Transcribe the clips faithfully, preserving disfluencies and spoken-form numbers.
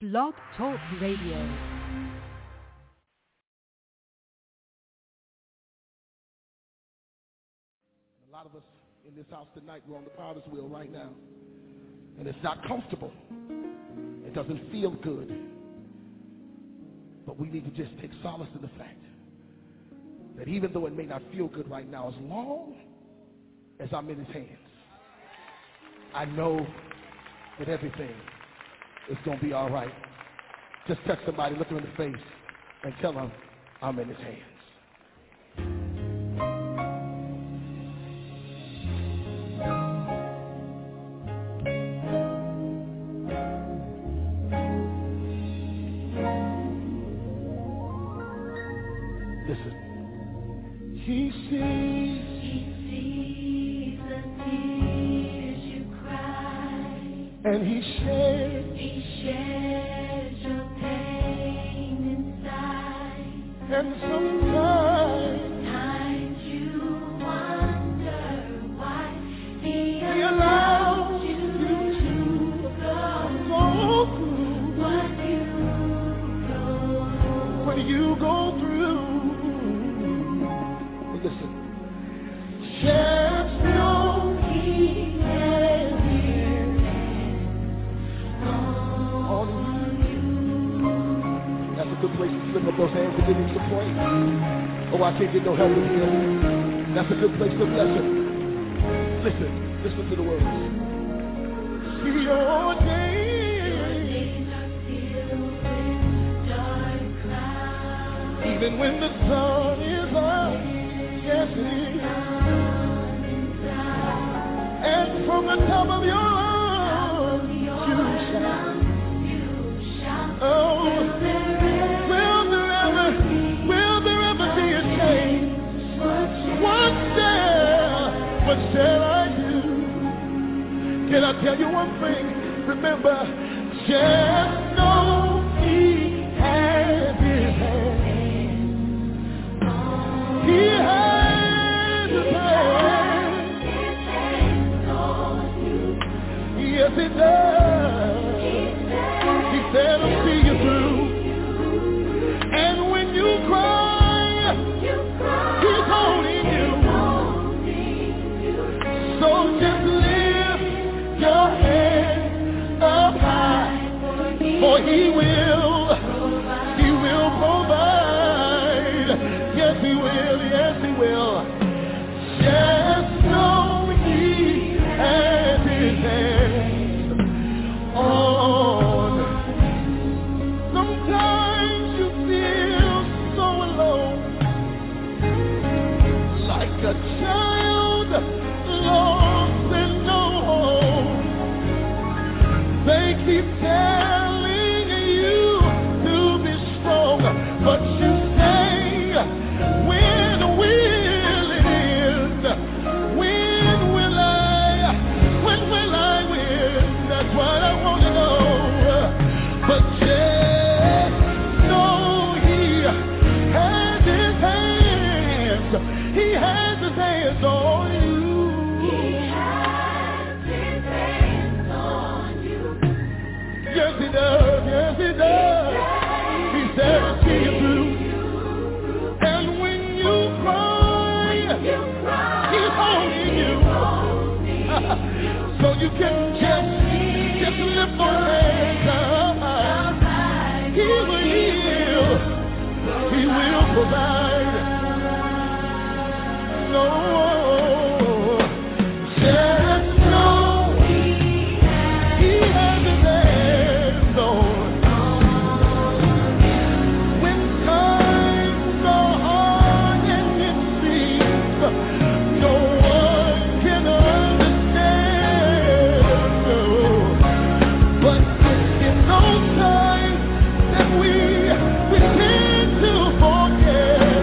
Blog Talk Radio. A lot of us in this house tonight, we're on the potter's wheel right now. And it's not comfortable. It doesn't feel good. But we need to just take solace in the fact that even though it may not feel good right now, as long as I'm in his hands, I know that everything is going to be all right. Just touch somebody, look them in the face, and tell them I'm in his hands. He sees, he sees the tears you cry, and he shares, he shares your pain inside. And sometimes, sometimes you wonder why he, he allows you to go, go through what you go, what you go through. Listen. Just know he has his hands on you. That's a good place to slip up those hands and give him some praise. Oh, I can't get no help in here. That's a good place to bless him. Listen, listen to the words. See your days are filled with dark clouds. Even when the sun is up. Yes, it is. And from the top of your lungs, you shout. Oh, will there ever, will there ever be a change? What shall, what shall I do? Can I tell you one thing? Remember, just know he has his hand. He has. Yes, it does. He said, I'll see you through. And when you cry, he's holding you. So just lift your head up high, for he will, he will provide. Yes, he will, yes, he will. Just know he has his hand on. Sometimes you feel so alone, like a child lost and no home. They keep telling you to be strong, but you say, when will it end? When will I, when will I win? That's what I want to know. But just know he has his hands. He has his hands on you. He has his hands on you. Yes, he does. Yes, he does. He said, I'll see you through. And when you cry, he's holding you. So you can just, just lift those hands up. He will heal. He will provide. No, just know he has his hands on. When times are hard and it seems no one can understand. But in those times that we we tend to forget.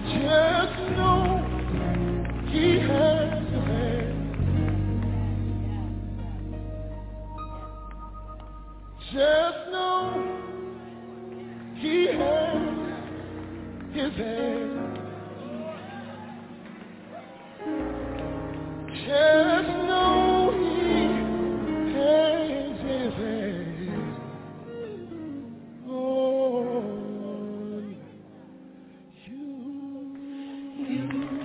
Just know he has your hand. Just know he has his hand. Just know he has his hand. Oh, you, you.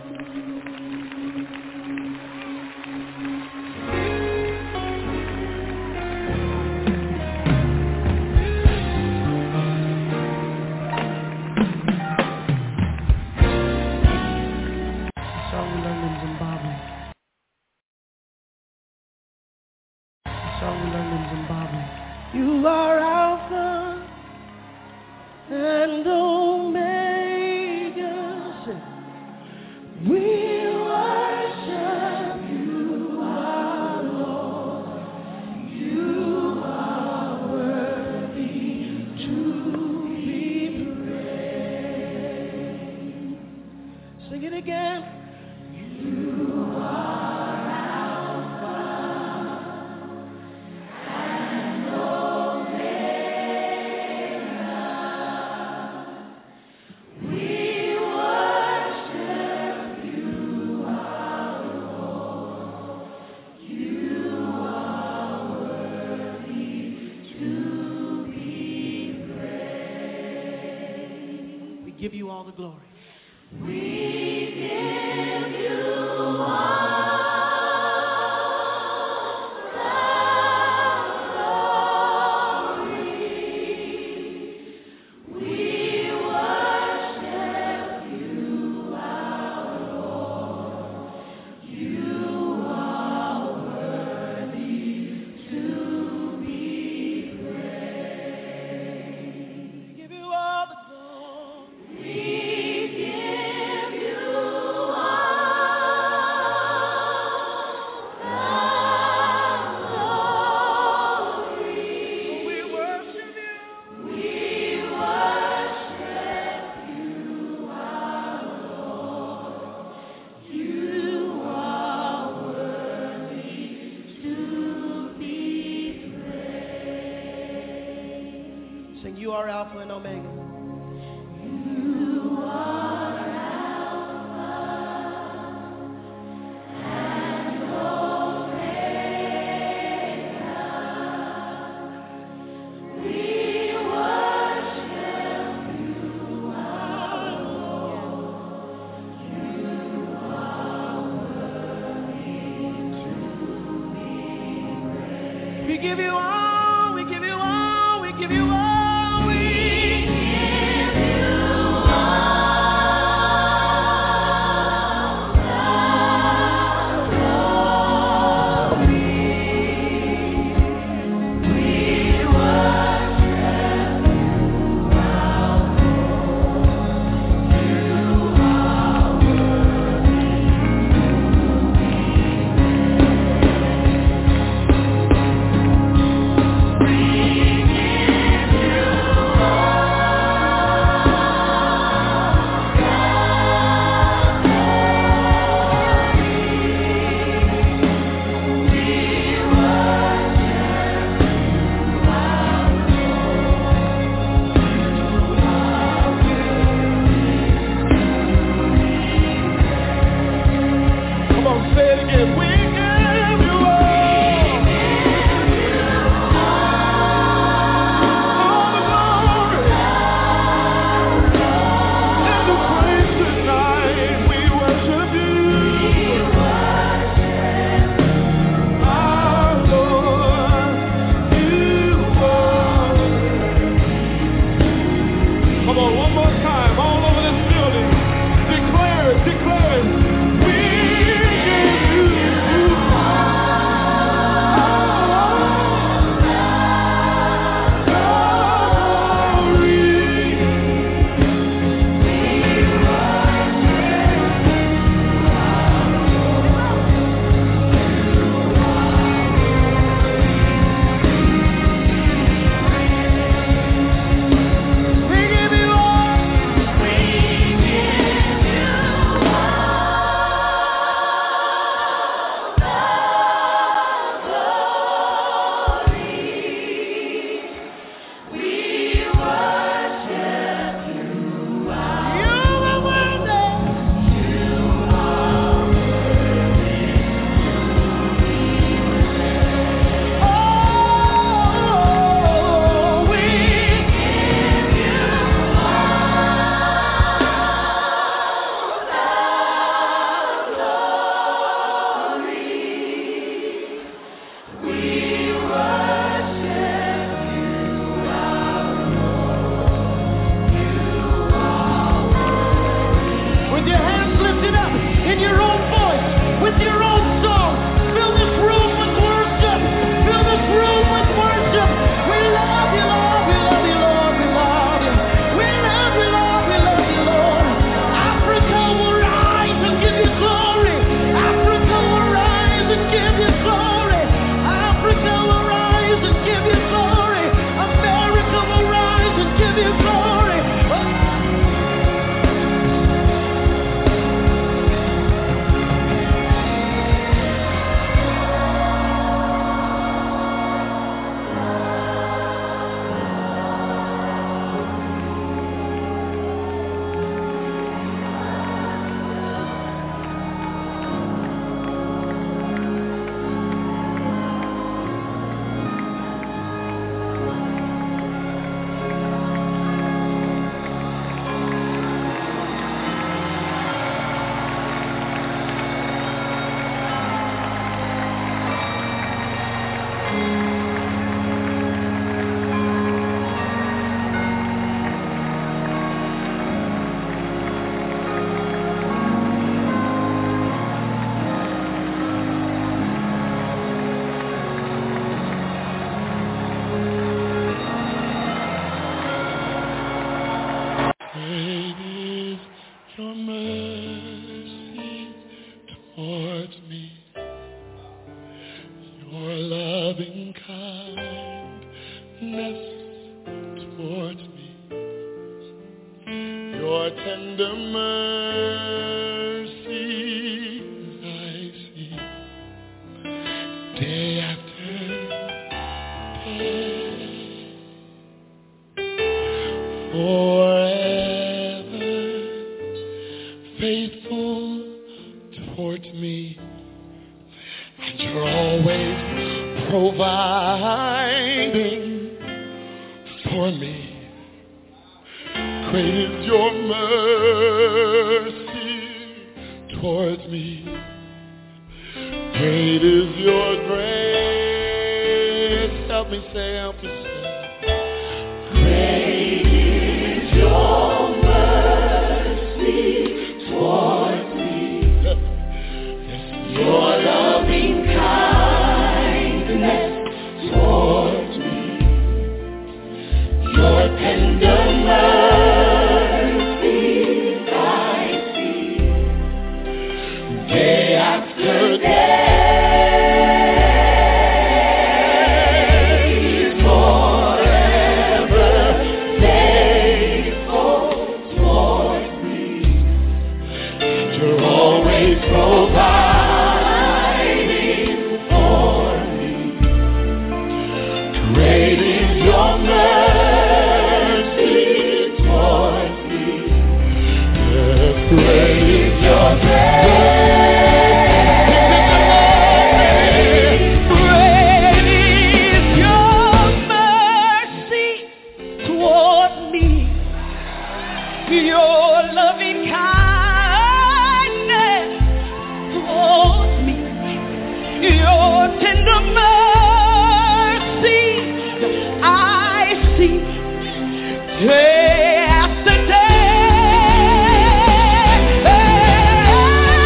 Song we learned in Zimbabwe. Song we learned in Zimbabwe. You are Alpha and Omega. We worship you, our Lord. You are worthy to be praised. Sing it again. You are Alpha and Omega. We worship you, our Lord. You are worthy to be praised. We give you all the glory. We give you all the glory. We worship you, our Lord. You are worthy to be praised. We give you all the glory. We give you Sing, you are Alpha and Omega. You are Alpha and Omega. We worship you, our Lord. You are worthy to be praised. We give you all, we give you all, we give you all. your mercy towards me, your loving kindness towards me, your tender mercies I see day after day, forever faithful towards me, and you're always providing for me. Great is your mercy towards me. Great is your grace. Help me say, help me say. Great is your mercy towards me. Yes, your loving kindness towards me. Your tender mercies I see day after day. Day after day,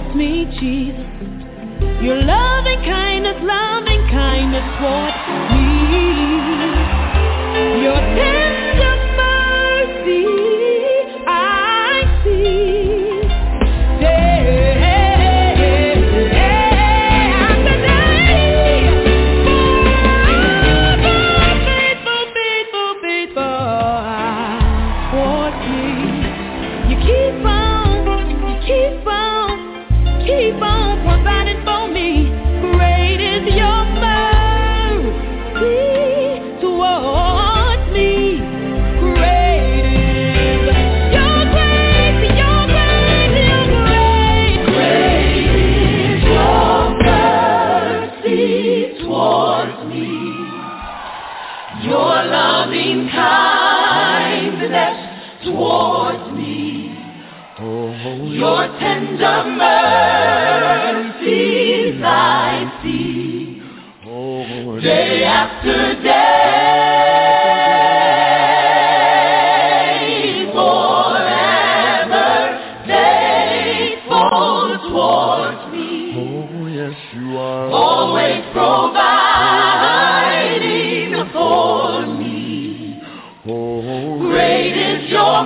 towards me, Jesus. Your loving kindness, loving kindness towards me. Your tender mercy I see. Towards me, oh, your tender mercies I see, oh, day after day, forever faithful towards me. Oh, yes, you are always providing for me. Oh, great is your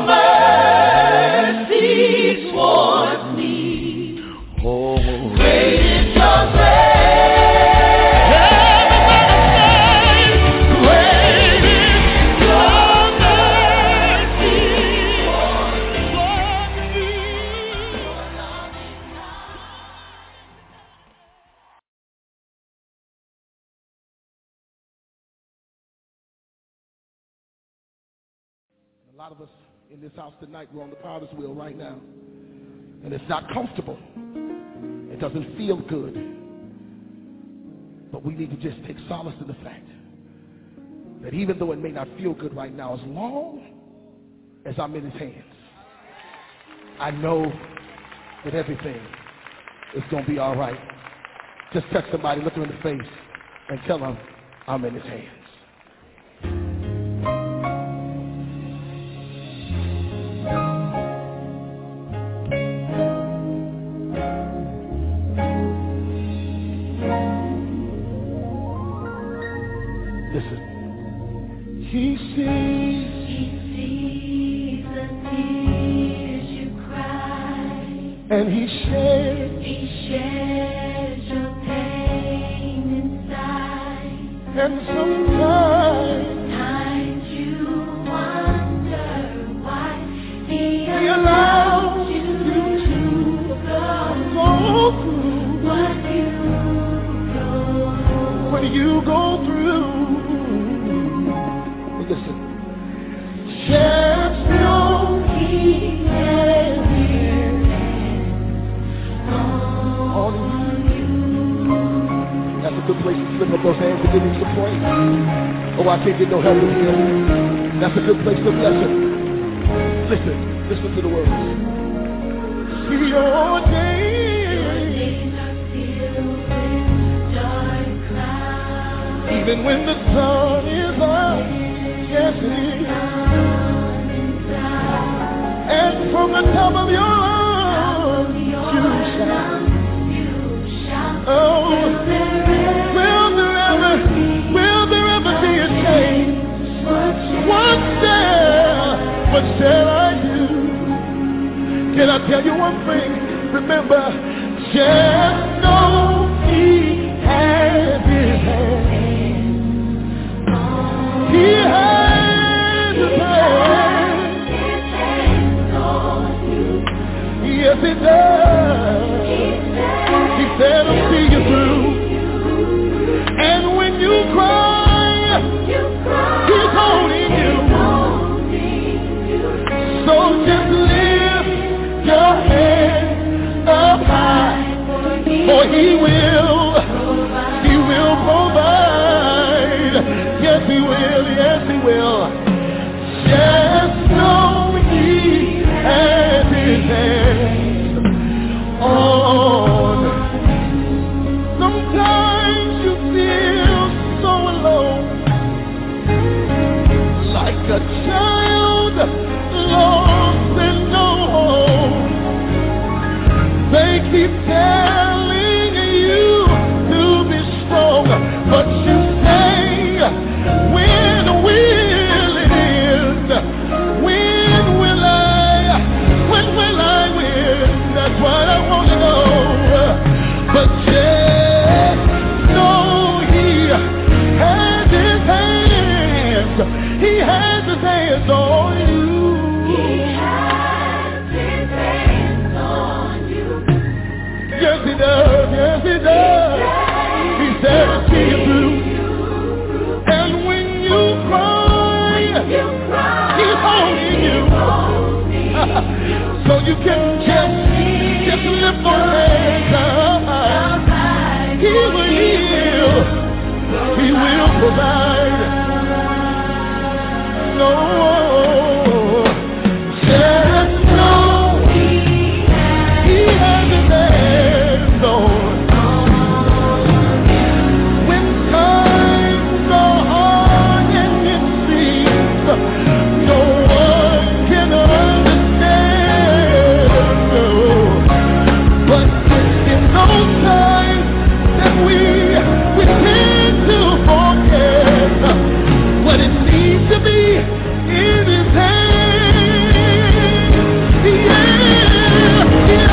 mercy towards me. Oh, great is your grace. Great is your mercy towards me. A lot of us in this house tonight, we're on the powder's wheel right now. And it's not comfortable. It doesn't feel good. But we need to just take solace in the fact that even though it may not feel good right now, as long as I'm in his hands, I know that everything is going to be all right. Just touch somebody, look them in the face, and tell them I'm in his hands. He sees, he sees the tears you cry, and he shares, he shares your pain inside. And sometimes, sometimes you wonder why he, he allows you to go, go through what you go, what you go through. Listen, just know he has his hands on you. That's a good place to slip up those hands and give him some praise. Oh, I can't get no help with you. That's a good place to bless him. Listen, listen to the words. See your days are filled with dark clouds. Even when the sun is out. Yes, it is. And from the top of your lungs, you shout. Oh, will there ever, will there ever be a change? What shall, what shall I do? Can I tell you one thing? Remember, just know he has his hand. He has his hand. Yes, he does. He said, I'll see you through. And when you cry, he's holding you. So just lift your head up high, for he will, he will provide. Yes, he will, yes, he will. Just know he has his hands on. Sometimes you feel so alone, like a child lost and no home. They keep telling you to be strong, but you say, when will it end? When will I, when will I win? That's what I want to know. But just know He has His hands. He has His hands on you. He has His hands on you. Yes, He does. Yes, He does. He said, I'll see you through. And when you cry, He's holding you. So you can just, just lift your hands up. He will heal. He will provide. No, just know He has His hands on. When times are hard and it seems no one can understand, no. But it's in those times that we, we tend to forget what it needs to be. In His hands, yeah,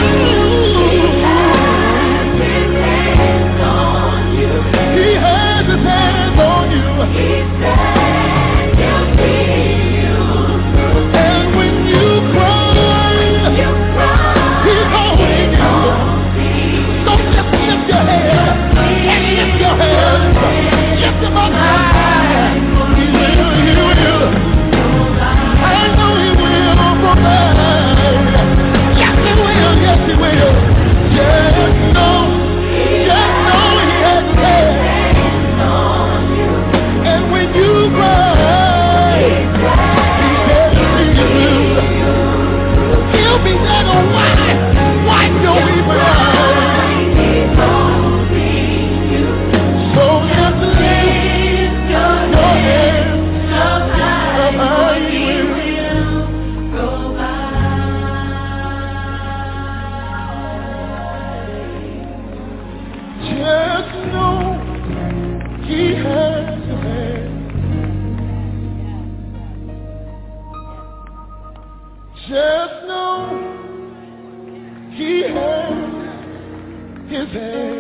yeah. He has His hands on you. He said He'll see you through. And when you cry, you cry. He's holding you. So just lift your hands and lift your hands. Lift them up high. He will, He will. I know He will provide. Yes, He will, yes, He will. Just know, just know He has His hands on you. And when you cry, He said He'll see you through. He'll be there to wipe, wipe your weeping eyes. So just lift your hands up high. Just know He has His hands. Just know He has His hands.